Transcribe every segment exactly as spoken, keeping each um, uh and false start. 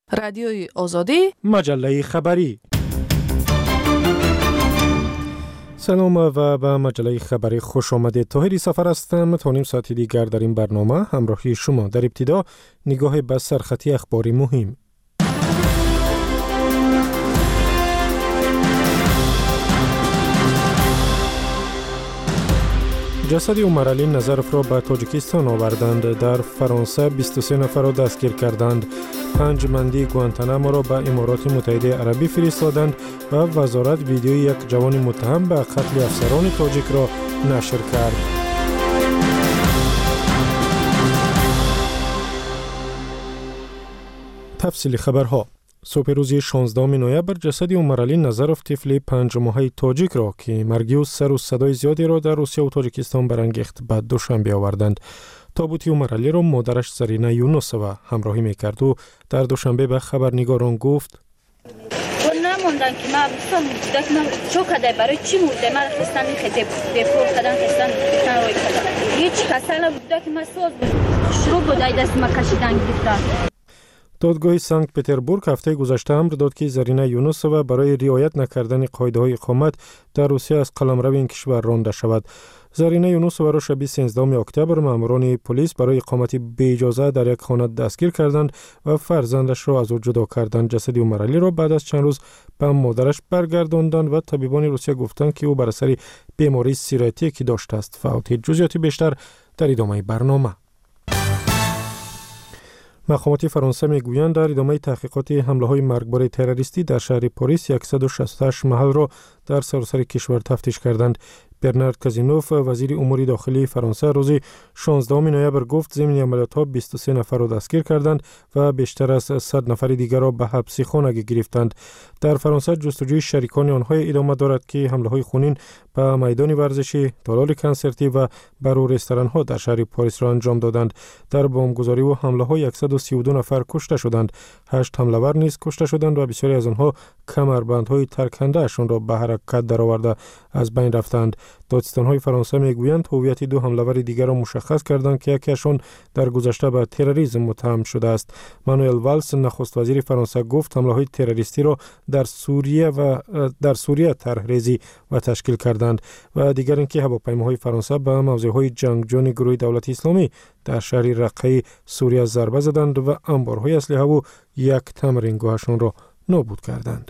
رادیوی آزادی، مجله خبری. سلام و به مجله خبری خوش آمدید. طاهری سفر هستم. تا نیم ساعت دیگر در این برنامه همراهی شما. در ابتدا نگاه به سرخطی اخباری مهم. جسد عمر علی نظرف را به تاجیکستان آوردند. در فرانسه بیست و سه نفر را دستگیر کردند. پنج مندی گوانتانامو را به امارات متحده عربی فرستادند و وزارت ویدیوی یک جوان متهم به قتل افسران تاجیک را نشر کرد. تفصیل خبرها. صبح روز شانزدهم نوامبر جسد عمر علی نظرف طفل پنج ماهه تاجیک را که مرگی و سر و صدای زیادی را در روسیه و تاجیکستان برانگیخت به دوشنبه آوردند. تابوت عمر علی را مادرش زرینه یونسووا همراهی میکرد و در دوشنبه به خبرنگاران گفت: نموندن که من بستم بودک من شوکده برای چی مرده من خستن خیلی بپور کردن خستن بودن روی کردن هیچ کسل بودک من سوز بود شروع بودای دست ما کشیدن گرفتن. دادگاه سنت پتربورگ هفته گذشته امر داد که زرینه یونسووا برای رعایت نکردن قاعده‌های اقامت در روسیه از قلمرو این کشور رانده شود. زرینه یونسووا را شب سیزدهم اکتبر ماموران پلیس برای اقامت بی اجازه در یک خانه دستگیر کردند و فرزندش را از او جدا کردند. جسد عمر علی را بعد از چند روز به مادرش برگرداندند و طبیبان روسیه گفتند که او بر اثر بیماری سیرایتی که داشته است فوت. جزئیات بیشتر در ادامه برنامه. مقامات فرانسه میگویند در ادامه تحقیقات حمله‌های مرگبار تروریستی در شهر پاریس صد و شصت و هشت محل را در سراسر کشور تفتیش کردند. برنارد کازینوف وزیر امور داخلی فرانسه روز شانزدهم نوامبر گفت ضمن عملیات‌ها بیست و سه نفر را دستگیر کردند و بیشتر از صد نفر دیگر را به حبس خانگی گرفتند. در فرانسه جستجوی شریکان آنها ادامه دارد که حمله‌های خونین به میدان ورزشی، تالار کنسرتی و بر رستوران‌ها در شهر پاریس را انجام دادند. در بمبگذاری و حمله‌ها صد و سی و دو نفر کشته شدند. هشت حمله‌ور نیز کشته شدند و بسیاری از آنها کمربندهای ترکنده‌شان را به حرکت درآورده از بین رفتند. دادستان‌های فرانسه میگویند هویت دو حمله‌ور دیگر را مشخص کردند که یکیشان در گذشته به تروریسم متهم شده است. مانوئل والس نخست وزیر فرانسه گفت حمله‌های تروریستی را در سوریه و در سوریه طرح‌ریزی و تشکیل کردند و دیگر اینکه هواپیماهای فرانسه به موضع‌های جنگجوی گروه دولت اسلامی در شهر رقه سوریه ضربه زدند و انبارهای اسلحه و یک تمرینگاهشان را نابود کردند.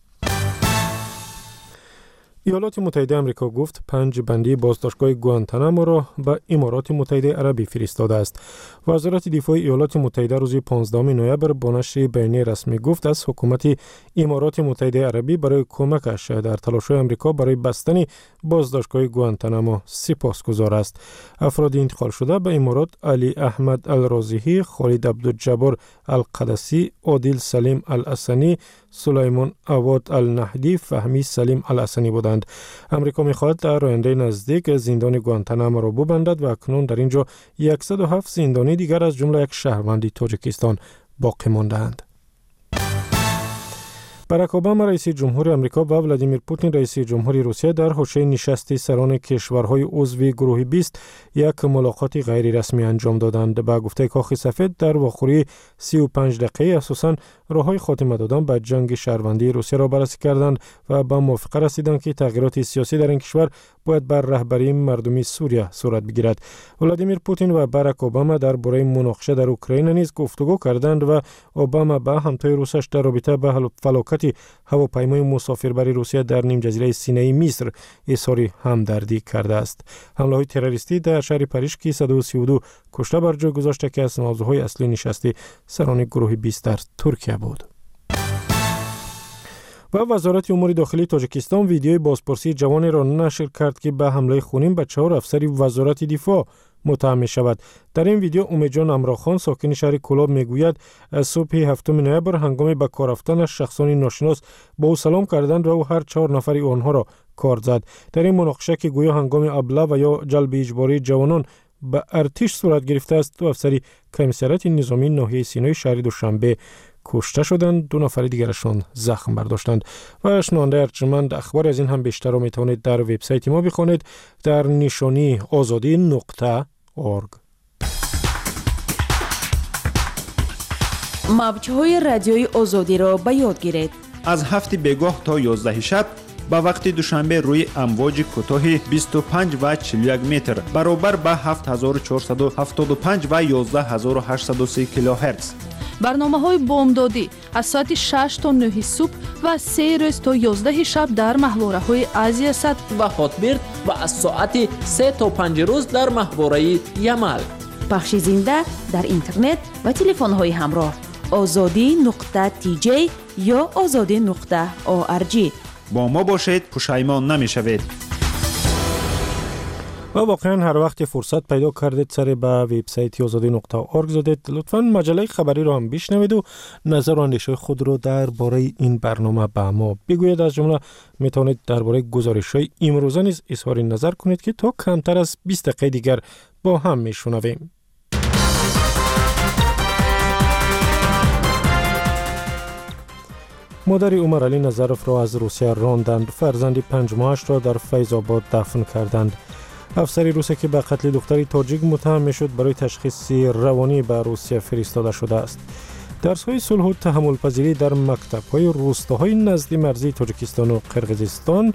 ایالات متحده آمریکا گفت پنج بندی بازداشتگاه گوانتانامو را به امارات متحده عربی فرستاده است. وزارت دفاع ایالات متحده روز پانزدهم نوامبر با نشر بیانیه رسمی گفت از حکومت امارات متحده عربی برای کمکش در تلاش‌های آمریکا برای بستن بازداشتگاه گوانتانامو سپاسگزار است. افراد انتقال شده به امارات علی احمد الرازیهی، خالد عبدالجبار القدسی، عادل سلیم الحسنی، سلیمان عواد النهدی، فهمی سلیم الحسنی بودند. امریکا می‌خواهد در آینده نزدیک زندان گوانتانامو را ببندد و اکنون در اینجا صد و هفت زندانی دیگر از جمله یک شهروند تاجیکستان باقی مانده‌اند. باراک اوباما رئیس جمهور آمریکا و ولادیمیر پوتین رئیس جمهور روسیه در حاشیه نشست سران کشورهای عضو گروه بیست یک ملاقات غیر رسمی انجام دادند. با گفته کاخ سفید در واخوری سی و پنج دقیقه اساساً راههای خاتمه دادن به جنگ شهروندی روسیه را بررسی کردند و به موافقه رسیدند که تغییرات سیاسی در این کشور باید بر رهبری مردمی سوریه صورت بگیرد. ولادیمیر پوتین و باراک اوباما درباره مناقشه در اوکراین نیز گفتگو کردند و اوباما با همتای روسش در رابطه با فلاکت هواپیمای مسافربری روسیه در نیم جزیره سینای مصر اظهار همدردی کرده است. حمله‌های تروریستی در شهر پاریس که صد و سی و دو کشته بر جای گذاشته که از موضوعهای اصلی نشست سران گروه بیست در ترکیه بود. و وزارت امور داخلی تاجیکستان ویدیوی بازپرسی جوانی را نشر کرد که به حمله خونین به چهار افسر وزارت دفاع متهم می شود. در این ویدیو امیدجان امراخان ساکن شهر کلاب میگوید از صبح هفتم نوامبر هنگام به کار رفتنش شخصانی ناشناس با او سلام کردند و او هر چهار نفری آنها را کار زد. در این مناقشه که گویا هنگام ابله و یا جلب اجباری جوانان به ارتش صورت گرفته است، دو افسری کمیسریات نظامی ناحیه سینای شهر دوشنبه کشته شدند، دو نفر دیگرشان زخم برداشتند. و شنونده ارجمند اخبار از این هم بیشتر را میتوانید در وبسایت ما بخوانید در نشانی آزادی نقطه اورگ. موج‌های رادیوی آزادی را به یاد گیرید. از هفت بگاه تا یازده شب با وقت دوشنبه روی امواج کوتاه بیست و پنج و چهل و یک متر برابر با هفت هزار و چهارصد و هفتاد و پنج و یازده هزار و هشتصد و سه کیلوهرتز. برنامه‌های بامدادی از ساعت شش تا نه صبح و سه روز تا یازده شب در محوره‌های آسیا صد و هاتبرد و از ساعت سه تا پنج روز در محوره یمل. پخش زنده در اینترنت و تلفن‌های همراه آزادی نقطه تی جی یا آزادی نقطه او آر جی. با ما باشید، پشیمان نمی‌شوید. و واقعا هر وقت فرصت پیدا کردید سر به وبسایت آزادی نقطه او آر جی زدید، لطفاً مجله خبری رو هم بشنوید و نظر و اندیشه خود رو درباره این برنامه به ما بگویید. از جمله میتونید درباره گزارش‌های امروزه نیز اظهار نظر کنید که تا کمتر از بیست دقیقه دیگر با هم میشنویم. مادر عمرعلی نظرف را از روسیه راندند. فرزند پنج ماهش را در فیض آباد دفن کردند. افسر روسیه که به قتل دختری تاجیک متهم میشد برای تشخیص روانی به روسیه فرستاده شده است. درس‌های صلح و تحمل پذیری در مکتب‌های روستاهای نزدیک مرزی تاجیکستان و قرقیزستان.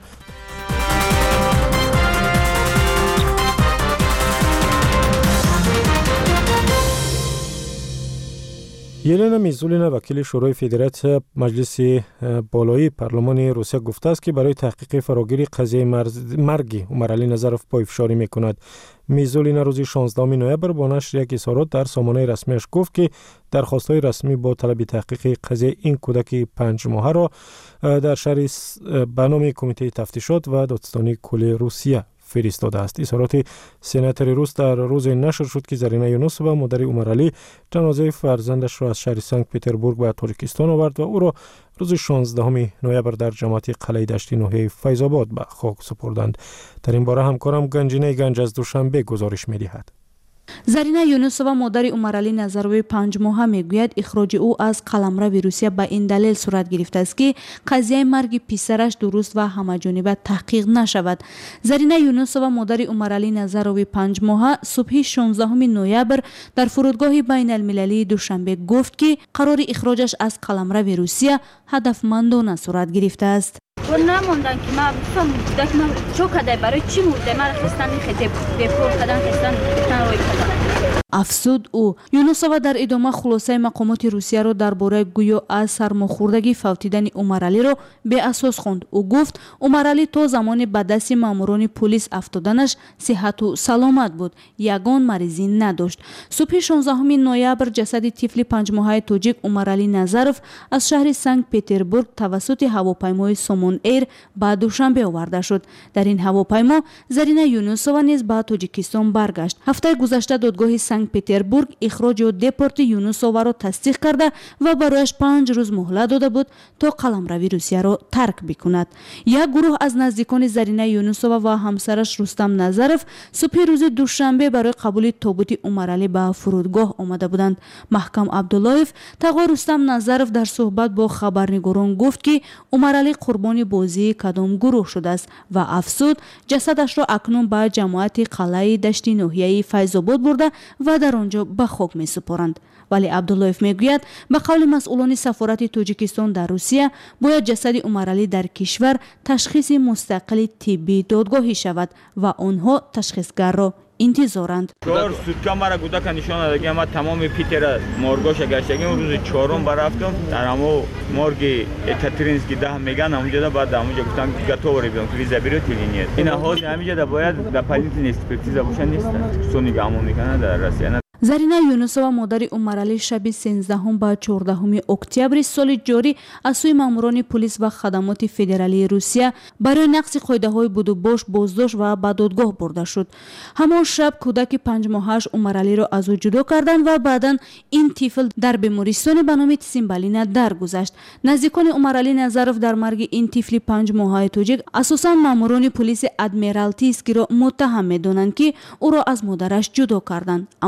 یلنا میزولینا وکیل شورای فدراسیون مجلس بالایی پارلمان روسیه گفته است که برای تحقیق فراگیری قضیه مرگ عمرعلی نظرف پایفشاری میکند. میزولینا روز شانزدهم نوامبر با نشر یک اظهارات در سامانه رسمیش گفت که درخواست‌های رسمی با طلب تحقیق قضیه این کودک پنج ماهه را در شهر به نام کمیته تفتیشات و دادستانی کل روسیه فرستاده است. اظهارات سناتور روس در روز نشر شد که زرینا یونوسووا مادر عمرعلی جنازه فرزندش را از شهر سنت پتربورگ به تاجیکستان آورد و او را روز شانزدهم نوامبر در جماعت قلعه دشتی ناحیه فیض آباد به خاک سپردند. در این باره همکارم گنجینه گنج از دوشنبه گزارش می‌دهد. زرینا یونوسووا مادر عمرعلی نظروی پنج ماهه میگوید اخراج او از قلمرو روسیه به این دلیل صورت گرفته است که قضیه مرگ پسرش درست و همه‌جانبه تحقیق نشود. زرینا یونوسووا مادر عمرعلی نظروی پنج ماهه صبح شانزدهم نوامبر در فرودگاه بین المللی دوشنبه گفت که قرار اخراجش از قلمرو روسیه هدفمندانه صورت گرفته است. و نموندن که ما بفهم دک ما چو کده برای چی مرده ما خستن خیلی بپور کردن خستن خستن روی کردن. افسود او. یونوسووا در ادامه خلاصه مقامات روسیه را درباره گویا از سرماخوردگی فوتیدن عمرعلی را به اساس خواند. او گفت عمرعلی تا زمان به دست ماموران پلیس افتادنش صحت و سلامت بود، یگان مریضی نداشت. صبح شانزدهم نوامبر جسد طفل پنج ماهه تاجیک عمرعلی نظرف از شهر سنت پتربورگ توسط هواپیمای سومون ایر به دوشنبه آورده شد. در این هواپیما زرینا یونوسووا نیز به تاجیکستان برگشت. هفته گذشته دادگاه سنت پتربورگ اخراج و دپورت یونوسووا را تصدیق کرده و برایش پنج روز مهلت داده بود تا قلمرو روسیه را ترک بکند. یک گروه از نزدیکان زرینا یونوسووا و همسرش رستم نظرف صبح روز دوشنبه برای قبول تابوت عمرعلی به فرودگاه آمده بودند. محکم عبداللهیف تقوا رستم نظرف در صحبت با خبرنگاران گفت که عمرعلی قربانی بازی کدام گروه شده است و افسود جسدش را اکنون به جماعت قلعه دشتی ناحیه فیض آباد برده و در آنجا به خاک می سپارند. ولی عبداللهیف میگوید به قول مسئولان سفارت تاجیکستان در روسیه باید جسد عمرعلی در کشور تشخیص مستقل طبی دادگاهی شود و آنها تشخیصگر را انتظارند. چهار سوتکا مرا گودک نشان دادگی ما تمام پیتر مورگاش گشتگیم روز چهارم برفتم در همو مورگ اتاترینسکی ده میگن اونجا بعد اونجا گفتم گاتوری بیام تو ویزا بیرو تلینیت این حال همینجا باید در پلیت اکسپرتیز باشن نیست سونی گامون میکنه در روسیه. زرینا یونوسووا مادر عمرعلی شب سیزدهم به چهاردهم اکتبر سال جاری از سوی ماموران پلیس و خدمات فدرالی روسیه برای نقض قاعده‌های بودوباش بازداشت و به دادگاه برده شد. همان شب کودک پنج ماهش عمرعلی را از او جدا کردند و بعداً این طفل در بیمارستان به نام تسیمبالینا درگذشت. نزدیکان عمرعلی نظرف در مرگ این طفل پنج ماهه تاجیک اساساً ماموران پلیس ادمیرالتی اسکی را متهم می‌دانند که او را از مادرش جدا کردند، اما ماموران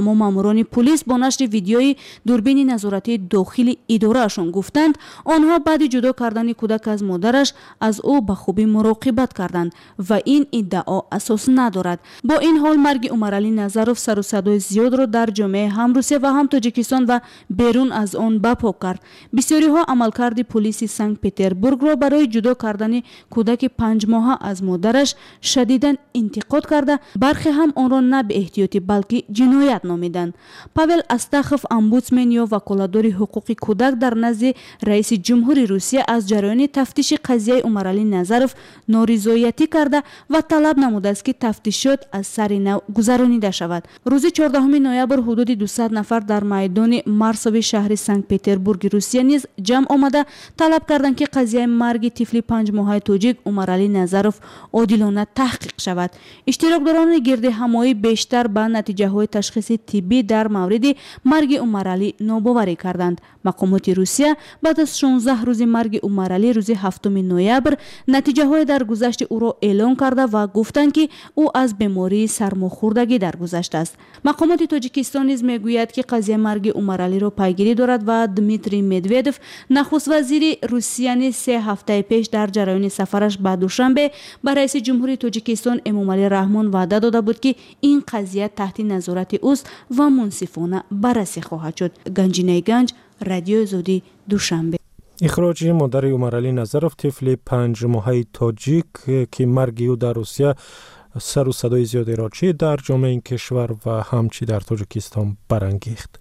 ماموران پلیس با نشر ویدیوی دوربین نظارتی داخلی ادارهشان گفتند آنها بعد جدا کردن کودک از مادرش از او به خوبی مراقبت کردند و این ادعا اساس ندارد. با این حال مرگ عمرعلی نظروف سر و صدای زیاد را در جامعه هم روسیه و هم تاجیکستان و بیرون از آن برپا کرد. بسیاری ها عملکرد پلیس سنت پترزبورگ را برای جدا کردن کودک پنج ماهه از مادرش شدیداً انتقاد کرده، برخی هم آن را نه به احتیاطی بلکه جنایت نامیدند. پاول استاخوف امبودسمن یا وکالتدار حقوق کودک در نزد رئیس جمهوری روسیه از جریان تفتیش قضیه عمرعلی نظروف نارضایتی کرده و طلب نموده است که تفتیشات از سر نو گذرانیده شود. روز چهاردهم نوامبر حدود دویست نفر در میدان مارسوی شهر سنت پترزبورگ روسیه نیز جمع آمده طلب کردند که قضیه مرگ طفل پنج ماهه تاجیک عمرعلی نظروف عادلانه تحقیق شود. اشتراکداران گرد همایی بیشتر به نتیجه های تشخیص طبی در مورد مرگ عمرعلی ناباوری کردند. مقامات روسیه بعد از شانزده روز مرگ عمرعلی روز هفتم نوامبر نتیجه های درگذشت او را اعلام کرده و گفتند که او از بیماری سرماخوردگی درگذشته است. مقامات تاجیکستان نیز میگوید که قضیه مرگ عمرعلی را پیگیری دارد و دمیتری مدودوف نخست وزیر روسیه نیز سه هفته پیش در جریان سفرش به دوشنبه به رئیس جمهوری تاجیکستان امامعلی رحمان وعده داده بود که این قضیه تحت نظارت اوست و منصفانه بررسی خواهد شد. گنجینه گنج، رادیو آزادی، دوشنبه. اخراج مادر عمرعلی نظروف طفل پنج ماهه تاجیک که مرگ او در روسیه سر و صدای زیادی را چی در جامعه این کشور و همچی در تاجیکستان برانگیخت.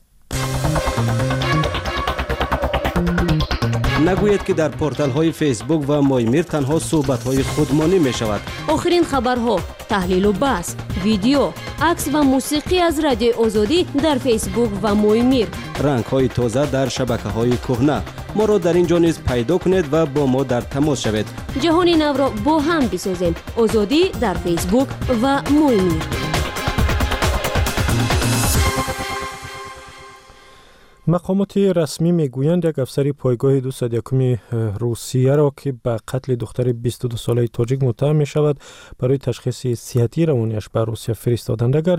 نگوید که در پورتال های فیسبوک و مایمیر تنها صحبت های خودمانی می شود. آخرین خبرها، تحلیل و بحث، ویدیو، عکس و موسیقی از رادیو آزادی در فیسبوک و مایمیر. رنگ های تازه در شبکه های کهنه. ما را در اینجا نیز پیدا کنید و با ما در تماس شوید. جهان نو را با هم بسازیم. آزادی در فیسبوک و مایمیر. مقامات رسمی میگویند یک افسر پایگاه دویست و یک روسیه را که به قتل دختر بیست و دو ساله تاجیک متهم می شود برای تشخیص صحتی روانیش به روسیه فرستادند. اگر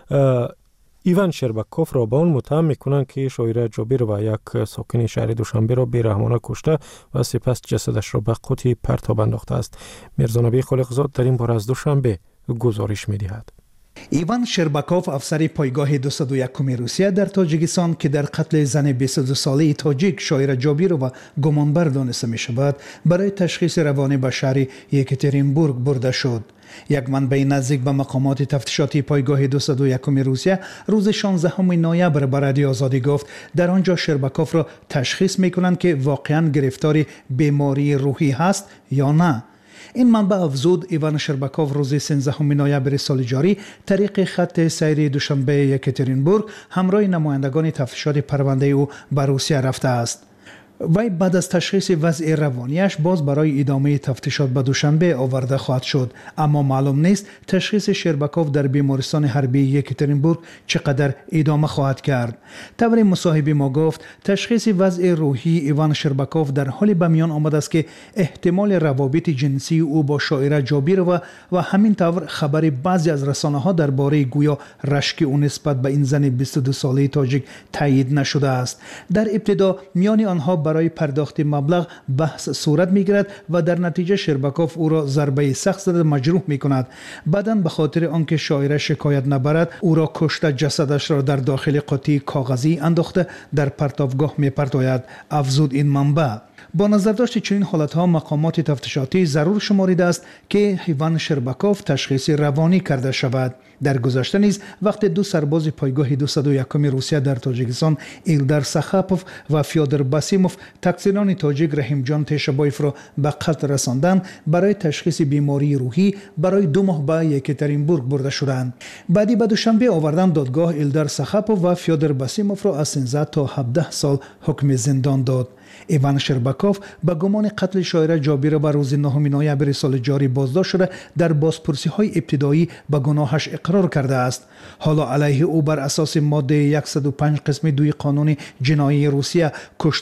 ایوان شرباکوف را به آن متهم میکنند که شاعره جابیر و یک ساکن شهر دوشنبه را بیرحمانه کشته و سپس جسدش را به قوطی پرتاب انداخته است. میرزا خالقزاد در این باره از دوشنبه گزارش میدهد. ایوان شرباکوف افسر پایگاه دویست و یک روسیه در تاجیکستان که در قتل زن بیست و دو ساله تاجیک شاعره جابیر و گمانبر دانسته می شود برای تشخیص روانی به شهر یکاترینبورگ برده شد. یک منبع نزدیک به مقامات تفتیشاتی پایگاه دویست و یک روسیه روز شانزدهم نوامبر به رادیو آزادی گفت در آنجا شرباکوف را تشخیص می کنند که واقعا گرفتار بیماری روحی هست یا نه. این منبع افزود ایوان شرباکوف روز سیزدهم نوامبر سال جاری طریق خط سیر دوشنبه یکاترینبورگ همراه نمایندگان تفتیشات پرونده او به روسیه رفته است. وی بعد از تشخیص وضع روانیش باز برای ادامه تفتیشات به دوشنبه آورده خواهد شد، اما معلوم نیست تشخیص شرباکوف در بیمارستان حربی یکاترینبورگ چقدر ادامه خواهد کرد. طور مصاحبه ما گفت تشخیص وضع روحی ایوان شرباکوف در حالی به میان آمده است که احتمال روابط جنسی او با شاعره جابیر و و همین طور خبر بعضی از رسانه‌ها درباره گویا رشک او نسبت به این زن بیست و دو ساله تاجیک تایید نشده است. در ابتدا میان آنها برای پرداخت مبلغ بحث صورت میگیرد و در نتیجه شرباکوف او را ضربه سخت زده مجروح میکند. بعداً به خاطر آنکه شاعره شکایت نبرد او را کشته جسدش را در داخل قوطی کاغذی انداخته در پرتابگاه میپرتاید، افزود این منبع. با نظرداشت چنین حالتها مقامات تفتیشاتی ضرور شماریده است که ایوان شرباکوف تشخیص روانی کرده شود. در گذشته نیز وقت دو سرباز پایگاه دویست و یک روسیه در تاجیکستان ایلدار سخاپوف و فیودر باسیموف تقصیران تاجیک رحیم جان تشبایف را به قتل رساندند برای تشخیص بیماری روحی برای دو ماه به یکاترینبورگ برده شدند. بعدی به دوشنبه آوردن دادگاه ایلدار سخاپوف و فیودر باسیموف را از سیزده تا هفده سال حکم زندان داد. ایوان شرباکوف با گمان قتل شاعره جابیر به روز نهم نوامبر سال جاری بازداشت شده در بازپرسی های ابتدایی به گناهش اقرار کرده است. حالا علیه او بر اساس ماده صد و پنج قسم دوی قانون جنایی روسیه کشتار بر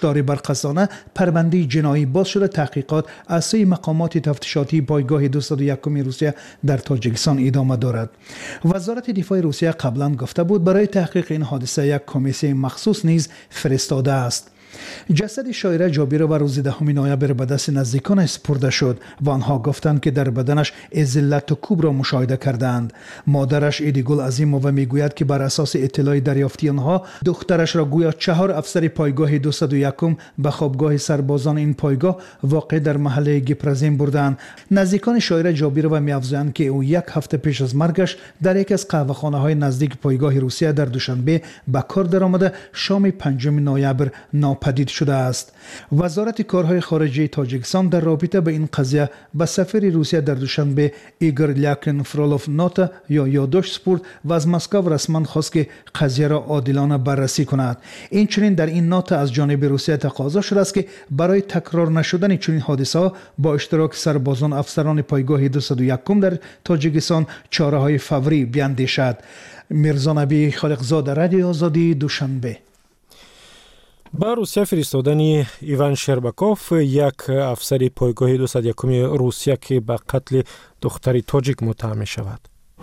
موقتانه پرونده جنایی باز شده. تحقیقات از سوی مقامات تفتیشاتی پایگاه دویست و یک روسیه در تاجیکستان ادامه دارد. وزارت دفاع روسیه قبلا گفته بود برای تحقیق این حادثه یک کمیسیون مخصوص نیز فرستاده است. جسد شاعره جابیرو و روز دهم نوامبر به دست نزدیکان سپرده شد و آنها گفتند که در بدنش ذلت و کوب را مشاهده کردند. مادرش ایدیگول عظیمووا میگوید که بر اساس اطلاع دریافتی آنها دخترش را گویا چهار افسر پایگاه دویست و یک به خوابگاه سربازان این پایگاه واقع در محله گپرزین بردند. نزدیکان شاعره جابیرو می‌افزایند که او یک هفته پیش از مرگش در یک از قهوه‌خانه‌های نزدیک پایگاه روسیه در دوشنبه به کار درآمده شام پنجم نوامبر پدید شده است. وزارت کارهای خارجه تاجیکستان در رابطه به این قضیه به سفیر روسیه در دوشنبه ایگور لاکین فرولوف نوت یا یادداشت سپرد و از مسکو رسما خواست که قضیه را عادلانه بررسی کند. این چنین در این نوت از جانب روسیه تقاضا شده است که برای تکرار نشدن چنین حادثه با اشتراک سربازان افسران پایگاه دویست و یک در تاجیکستان چاره‌های فوری بیاندیشد. میرزا نبی خالقزاده، رادیو آزادی، دوشنبه. با روسیه فرستادن ایوان شرباکوف، یک افسر پایگاه دویست و یک روسیه که به قتل دختری تاجیک متهم شود.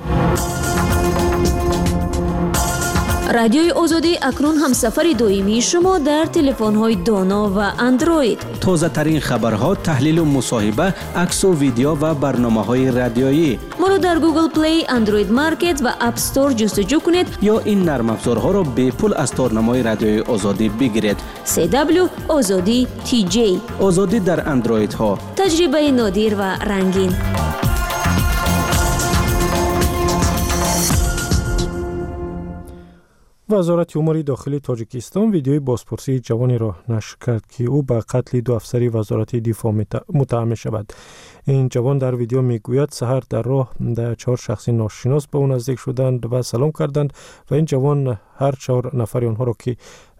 رادیوی آزادی اکنون هم سفر دویمی شما در تلفن‌های دانا و اندروید. تازه ترین خبرها، تحلیل و مصاحبه، عکس و ویدیو و برنامه‌های رادیویی. ما رو در گوگل پلی، اندروید مارکت و اپ استور جستجو کنید یا این نرم افزارها را به پول از تارنمای رادیوی آزادی بگیرید. سی دبلیو آزادی تی جی. آزادی در اندروید ها. تجربه نادر و رنگین. وزارت امور داخلی تاجیکستان ویدیوی بازپرسی جوانی را نشر کرد که او به قتل دو افسری وزارت دفاع متهم شود. این جوان در ویدیو میگوید سحر در راه در چهار شخص ناشناس به او نزدیک شدند و سلام کردند و این جوان هر چهار نفر آنها را که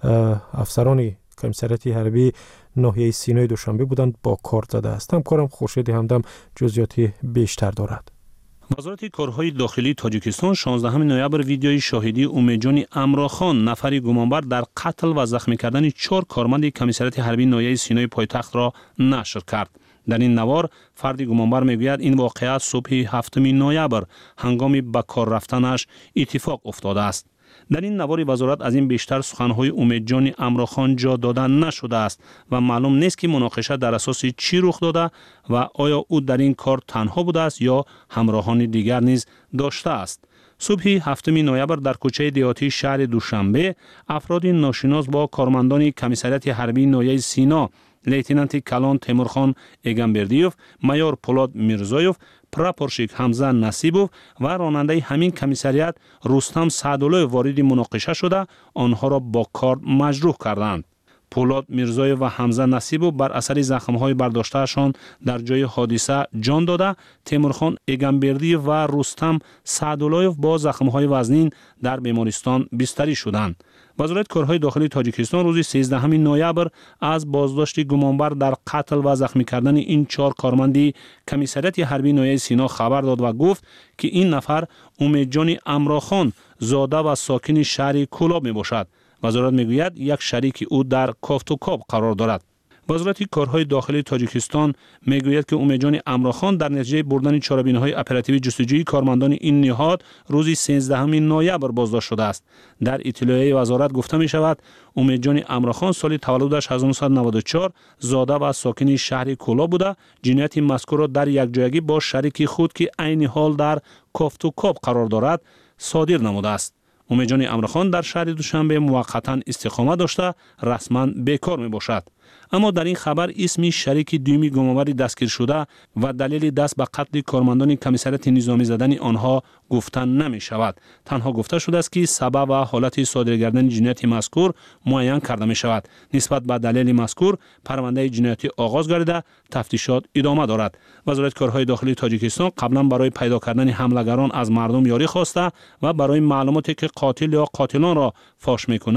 افسران کمیسریت حربی ناحیه سینای دوشنبه بودند با کارت زده است. همکارم خورشید همدم جزئیات بیشتر دارد. وزارت کارهای داخلی تاجیکستان شانزدهم نوامبر ویدیوی شاهدی اومدجان امراخان، نفری گمانبر در قتل و زخمی کردن چهار کارمند کمیسریت حربی ناحیه سینای پایتخت را نشر کرد. در این نوار فردی گمانبر میگوید این واقعه صبح هفتم نوامبر هنگام به کار رفتنش اتفاق افتاده است. در این نوار وزارت از این بیشتر سخنهای اومدجان امراخان جا داده نشده است و معلوم نیست که مناقشه در اساس چی رخ داده و آیا او در این کار تنها بوده است یا همراهان دیگر نیز داشته است. صبح هفتم نوامبر در کوچه دیهاتی شهر دوشنبه افراد ناشناس با کارمندان کمیسریت حربی ناحیه سینا، لیتنانت کلان تیمورخان ایگانبردیوف، مایور پولاد میرزایوف، پراپورشیک حمزه نصیبوف و راننده همین کمیسریت رستم سعدالله وارد مناقشه شده آنها را با کار مجروح کردند. پولاد میرزایوف و حمزه نصیبوف بر اثر زخم‌های برداشتهشان در جای حادثه جان داده، تیمورخان ایگانبردیوف و رستم سعدالله با زخم‌های وزنین در بیمارستان بستری شدند. وزارت کارهای داخلی تاجیکستان روز سیزدهم نوامبر از بازداشت گمانبر در قتل و زخمی کردن این چهار کارمند کمیسریت حربی ناحیه سینا خبر داد و گفت که این نفر اومدجان امراخان زاده و ساکن شهر کولاب می باشد. وزارت میگوید یک شریک او در کافتوکاب قرار دارد. وزارت کارهای داخلی تاجیکستان میگوید که اومدجان امراخان در نتیجه بردن چاره‌بینی‌های اپراتیو جستجویی کارمندان این نهاد روز سیزدهم نوامبر بازداشت شده است. در اطلاعیه وزارت گفته می شود اومدجان امراخان سال تولدش هزار و نهصد و نود و چهار زاده و ساکن شهر کولا بوده. جنایت مذکور را در یکجایگی با شریک خود که عین حال در کافتوکاب قرار دارد صادر نموده است. اومدجان امراخان در شهر دوشنبه موقتا استقامت داشته رسما بیکار می باشد. اما در این خبر اسم شریک دومی گمانبر دستگیر شده و دلیل دست به قتل کارمندان کمیسریت نظامی زدن آنها گفتن نمی شود. تنها گفته شده است که سبب و حالت صادر کردن جنایت مذکور معین کرده می شود. نسبت به دلیل مذکور پرونده جنایتی آغاز گردیده تفتیشات ادامه دارد. وزارت کارهای داخلی تاجیکستان قبلا برای پیدا کردن حملگران از مردم یاری خواسته و برای معلوماتی که قاتل یا قاتلان را فاش می کند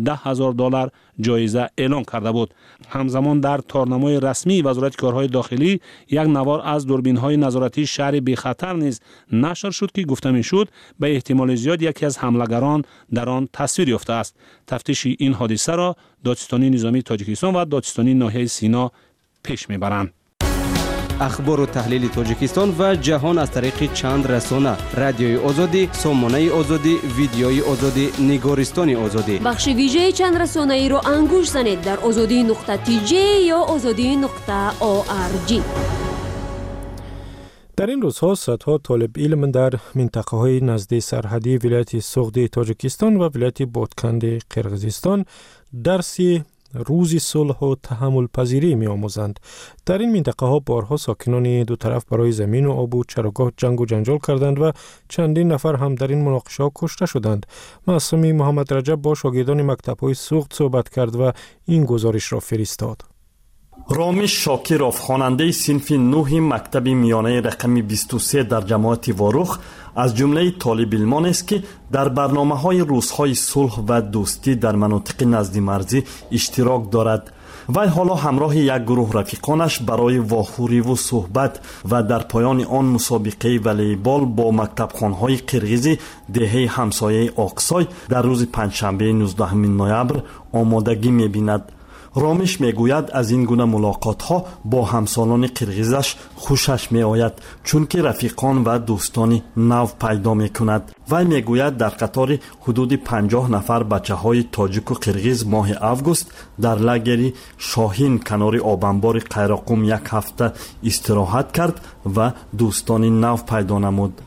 ده هزار دلار جایزه اعلام کرده بود. همزمان در تارنمای رسمی وزارت کارهای داخلی یک نوار از دوربین‌های نظارتی شهر بی خطر نیز نشر شد که گفته می‌شد به احتمال زیاد یکی از حملگران در آن تصویر یافته است. تفتیش این حادثه را دادستانی نظامی تاجیکستان و دادستانی ناحیه سینا پیش می‌برند. اخبار و تحلیل تاجیکستان و جهان از طریق چند رسانه: رادیوی آزادی، سامانه آزادی، ویدیوی آزادی، نگارستان آزادی. بخش ویژه چند رسانه ای را انگوش زنید در آزادی نقطه تی جی یا آزادی نقطه او آر جی. در این روزها صدها طالب علم در منطقه های نزدیک سرحدی ولایت سوغدی تاجیکستان و ولایت بادکند قرقیزستان درسی روزی صلح و تحمل پذیری می آموزند. در این منطقه ها بارها ساکنان دو طرف برای زمین و آب و چراگاه جنگ و جنجال کردند و چندین نفر هم در این مناقشه ها کشته شدند. معصومی محمد رجب با شاگردان مکتب های سوغد صحبت کرد و این گزارش را فرستاد. رامش شاکرов خواننده صنف نه مکتب میانه رقم بیست و سه در جماعت واروخ از جمله طالب علمان است که در برنامه‌های روزهای صلح و دوستی در مناطق نزدی مرزی اشتراک دارد. وی حالا همراه یک گروه رفیقانش برای واخوری و صحبت و در پایان آن مسابقه والیبال با مکتبخوان‌های قرغیزی دهه همسایه آقسای در روز پنجشنبه نوزدهم نوامبر آمادگی می‌بیند. رامش میگوید از این گونه ملاقات ها با همسالان قرغیزش خوشش می آید چون که رفیقان و دوستانی نو پیدا می کند. وی میگوید در قطار حدود پنجاه نفر بچه های تاجیک و قرغیز ماه اوگوست در لگری شاهین کنار آبنبار قیراقوم یک هفته استراحت کرد و دوستانی نو پیدا نمود.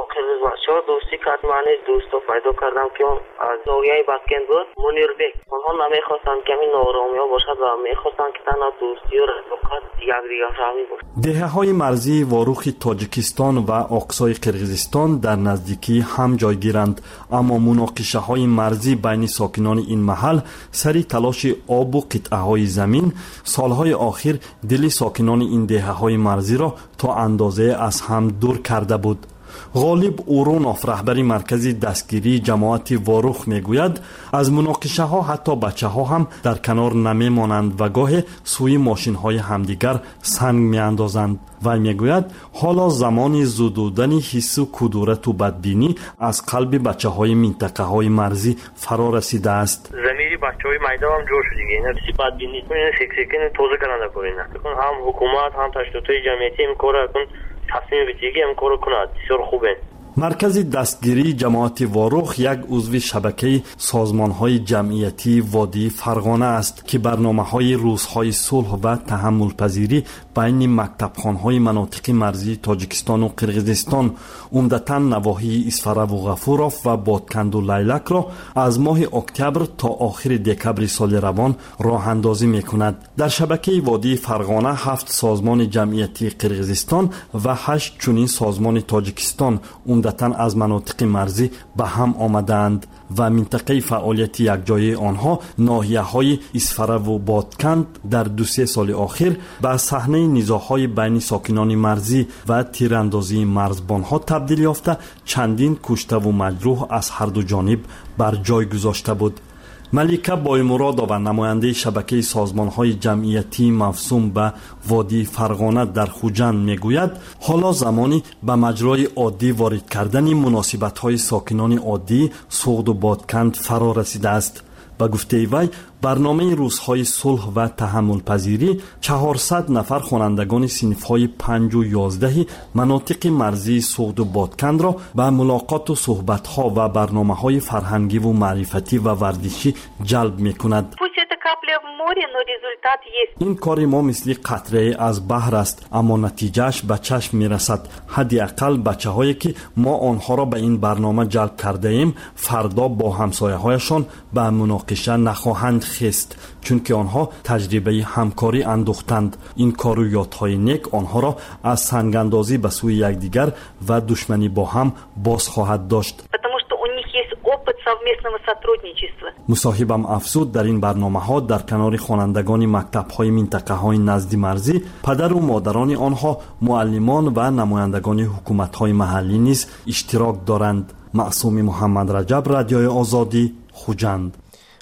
دوستی کرد، معنی دوستا پیدا کردم که اون از نوعیه بسکن بود منیر بک. اونها نمیخواستن کمی نارامی ها باشد و میخواستن که تنها دوستی و رفاقت یک دیگر فهمی بود. دهه های مرزی واروخ تاجیکستان و آقسای قرغیزستان در نزدیکی هم جایگیرند، اما مناقشه های مرزی بین ساکنان این محل سری تلاش آب و قطعه های زمین سالهای آخر دل ساکنان این دهه های مرزی را تا اندازه از هم دور کرده بود. غالب اورونوف رهبری مرکزی دستگیری جماعت واروخ میگوید از مناقشه ها حتی بچه ها هم در کنار نمی مانند و گاه سوی ماشین های همدیگر سنگ می اندازند. و میگوید حالا زمان زدودن حس و کدورت و بدبینی از قلب بچه های منطقه های مرزی فرا رسیده است. زمینی بچه های میده هم جور شد دیگه. اینا سی بدبینی کنین سیکسیکین توزه کننده کنین. هم حکومت هم تشکیلات جمعیتی این کار کن تصمیم بگیری هم کار کند. بسیار خوبه. مرکز دستگیری جماعت واروخ یک عضو شبکه سازمان‌های جمعیتی وادی فرغانه است که برنامه‌های روزهای صلح و تحمل پذیری بین مکتبخوان‌های مناطق مرزی تاجیکستان و قرغیزستان عمدتاً نواحی اسفره و غفوروف و بادکند و لیلک را از ماه اکتبر تا آخر دکبر سال روان راه اندازی می‌کند. در شبکه وادی فرغانه هفت سازمان جمعیتی قرغیزستان و هشت چنین سازمان تاجیکستان عمدتاً از مناطق مرزی به هم آمدند و منطقه فعالیت یکجایی آنها ناحیه‌های اسفره و بادکند در دو سه سال آخر به صحنه نزاع‌های بین ساکنان مرزی و تیراندازی مرزبان‌ها تبدیل یافته چندین کشته و مجروح از هر دو جانب بر جای گذاشته بود. ملیکه بایمرادова نماینده شبکه سازمان‌های جمعیتی مفصوم به وادی فرغانه در خوجند میگوید حالا زمانی به مجرای عادی وارد کردن مناسبت‌های ساکنان عادی سوغد و بادکند فرا رسیده است. به گفته وی برنامه روزهای صلح و تحمل پذیری چهارصد نفر خوانندگان صنف‌های پنج و یازده مناطق مرزی سوغد و بادکند را به ملاقات و صحبت‌ها و برنامه‌های فرهنگی و معرفتی و ورزشی جلب می‌کند. این کار ما مثل قطره از بحر است، اما نتیجهش به چشم میرسد. حداقل بچه‌هایی که ما آنها را به این برنامه جلب کرده ایم فردا با همسایه‌هایشان به مناقشه نخواهند خست، چون که آنها تجربه همکاری اندوختند. این کار و یادهای نیک آنها را از سنگاندازی به سوی یکدیگر و دشمنی با هم باز خواهد داشت. مصاحبم افزود در این برنامه ها در کنار خوانندگان مکتب های منطقه های نزدی مرزی پدر و مادران آنها معلمان و نمایندگان حکومت های محلی نیز اشتراک دارند. معصوم محمد رجب، رادیوی آزادی، خوجند.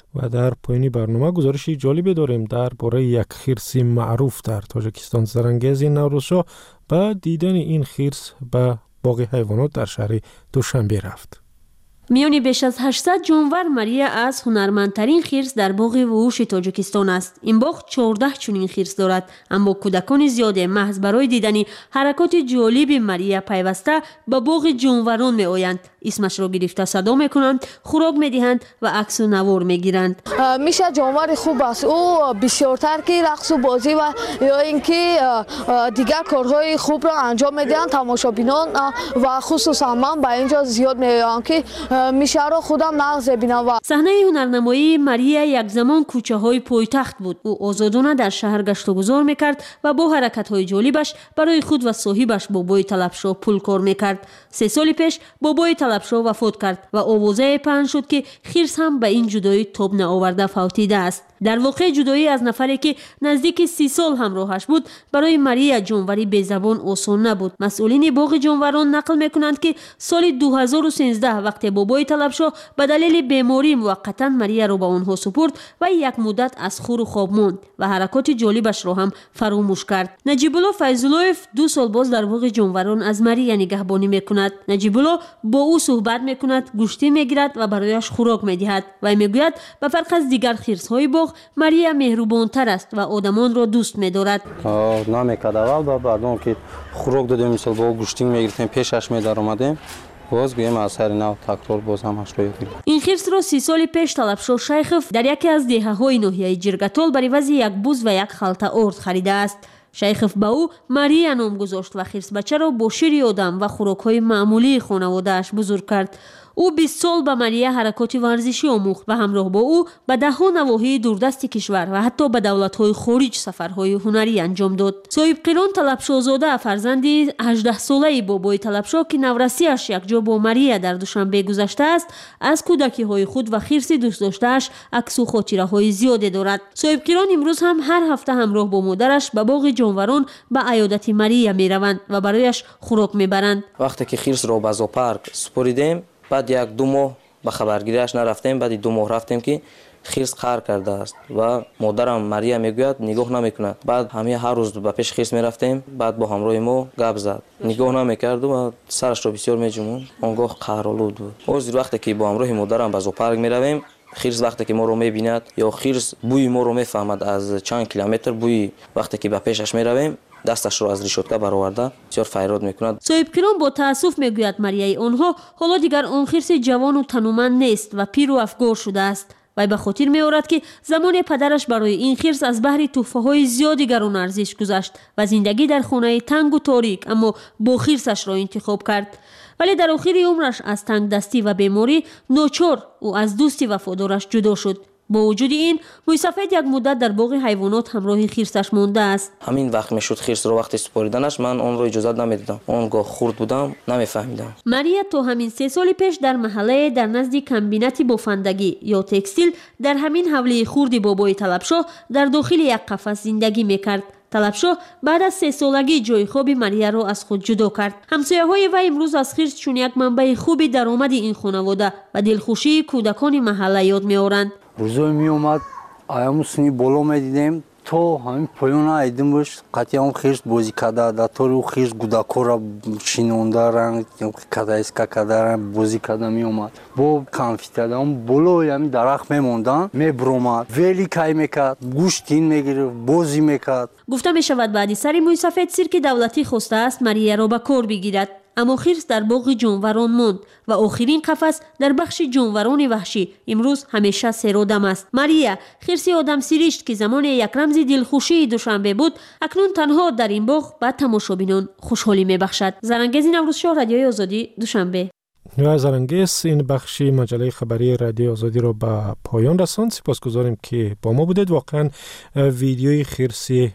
و در پایین برنامه گزارشی جالبی داریم درباره یک خرس معروف در تاجیکستان. زرنگیز نوروزشاه با دیدن این خرس به باغ حیوانات در شهر دوشنبه رفت. میانی بیش از هشتصد جانور ماریا از هنرمندترین خرس در باغ وحوش تاجیکستان است. این باغ چهارده چنین خرس دارد، اما کودکان زیاد محض برای دیدن حرکات جالب ماریا پیوسته به باغ جانوران می آیند. اسمش را گرفته صدا می کنند، خوراک می دهند و عکس و نوار می گیرند. میشه جانور خوب است. او بسیارتر که رقص و بازی و یا اینکه دیگر کارهای خوب را انجام می دهند. تماشابینان و خصوصا من به اینجا زیاد می آیم که میشه را خودم نقض ببینم. و صحنه هنرنمایی ماریا یک زمان کوچه های پایتخت بود. او آزادانه در شهر گشت و گذار میکرد و با حرکت های جالبش برای خود و صاحبش بابای طلبشاه پول کار میکرد. سه سال پیش بابای طلبشاه وفات کرد و آوازه پهن شد که خرس هم به این جدایی تاب نآورده فوتیده است. در واقع جدایی از نفری که نزدیک سی سال همراهش بود برای ماریا جانوری بی‌زبان آسان نبود. مسئولین باغ جانوران نقل میکنند که سال دو هزار و سیزده وقتی بابای طلبشاه به دلیل بیماری موقتا ماریا را به آنها سپرد و یک مدت از خور و خواب ماند و حرکات جالبش را هم فراموش کرد. نجیب الله فیض‌الله‌یف دو سال باز در باغ جانوران از ماریا نگهبانی میکند. نجیب الله با او صحبت میکند، گوشتی میگیرد و برایش خوراک میدهد و میگوید به فرق از دیگر خرس‌های باغ ماریا مهربان‌تر است و آدمان را دوست می‌دارد. نمی‌کرد اول بعدون که خوراک دادیم مثلا با گوشتی می‌گرفتیم پیشش می‌دار اومدیم باز گویم از سر نو تکرار باز هم هشت روی این خرس را سی سال پیش طلبشاه شیخف در یکی از دهه‌های ناحیه جرگتال برای وضع یک بوز و یک خلطه ارد خریده است. شیخف به او ماریا نام گذاشت و خرس بچه را با شیر آدم و خوراک‌های معمولی خانواده‌اش بزرگ کرد. او بیست سال به ماریا حرکات ورزشی آموخت و همراه با او به ده‌ها نواحی دوردست کشور و حتی به دولت‌های خارج سفرهای هنری انجام داد. صاحب قران طلبشاه زاده فرزندی هجده ساله بابای طلبشاه که نورسی‌اش یک جا با ماریا در دوشنبه گذشته است، از کودکی‌های خود و خرس دوست داشته‌اش عکس و خاطره‌های زیادی دارد. صاحب قران امروز هم هر هفته همراه با مادرش به باغ جانوران به عیادت ماریا می‌روند و برایش خوراک می‌برند. وقتی که خرس را به زوپارک سپریدیم بعد یک دو ماه به خبرگیریش نرفتیم، بعد دو ماه رفتیم که خرس قهر کرده است و مادرم ماریا میگوید نگاه نمیکند. بعد همه هر روز به پیش خرس میرفتیم، بعد با همراه ما گپ زد، نگاه نمیکرد و سرش رو بسیار میجمون. آنگاه قهرآلود بود. از وقتی که با همراه مادرم به زوپارک میرویم، خرس وقتی که ما رو میبیند یا خرس بوی ما رو میفهمد از چند کیلومتر بوی، وقتی که به پیشش میرویم دستش رو از ریشوتکه برآورده بسیار فریاد میکند. صاحب قران با تاسف میگوید ماریا آنها حالا دیگر آن خرس جوان و تنومند نیست و پیر و افگار شده است. و به خاطر میآورد که زمان پدرش برای این خرس از بحر تحفه‌های زیادی گران ارزش گذاشت و زندگی در خانه تنگ و تاریک اما با خرسش را انتخاب کرد. ولی در آخر عمرش از تنگ دستی و بیماری ناچار او از دوستی وفادارش جدا شد. با وجود این موی سفید یک مدت در باغ حیوانات همراه خرسش مانده است. همین وقت میشد خرس رو وقتی سپاریدنش من اون رو اجازه نمیدادم، اونگاه خرد بودم نمیفهمیدم. ماریا تا همین سه سال پیش در محله در نزد کمبینت بافندگی یا تکستیل در همین حوله خرد بابای طلبشاه در داخل یک قفس زندگی میکرد. طلبشاه بعد از سه سالگی جای خواب ماریا را از خود جدا کرد. همسایه‌های وی امروز از خرس چون یک منبع خوبی درآمد این خانواده و دلخوشی کودکان محله یاد می‌آورند. روزای می اومد ایامو سنی بالا میدیدیم تا همین پایان ایدیم باش قطعی هم خرس بازی کرده در طور او خرس گودکا را شینونده رنگ کده اسکا کده رنگ بازی کرده می اومد با کانفیتر هم بالا همین درخت میموندن میبرومد ویلی کای میکرد گوشتین میگیره بازی میکرد. گفته می شود بعدی سری موی سفید سیرک دولتی خواسته است ماریا را به کار بگیرد، اما خرس در باغ جانوران ماند و آخرین قفس در بخش جانوران وحشی امروز همیشه سرادم است. ماریا خرس آدم سیریشت که زمان یک رمز دلخوشی دوشنبه بود اکنون تنها در این باغ به تماشابینان خوشحالی میبخشد. زرنگیز نوروزشاه، رادیوی آزادی، دوشنبه. و زرنگیز این بخش مجله خبری رادیو آزادی را به پایان رساند. سپاسگزاریم که با ما بودید. واقعا ویدیوی خرسی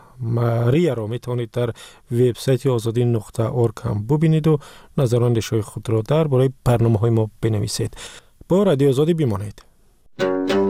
ماریا را میتونید در وبسایت آزادی نقطه اورگ هم ببینید و نظراندیش‌های خود را درباره برنامه‌های ما بنویسید. با رادیو آزادی بمانید.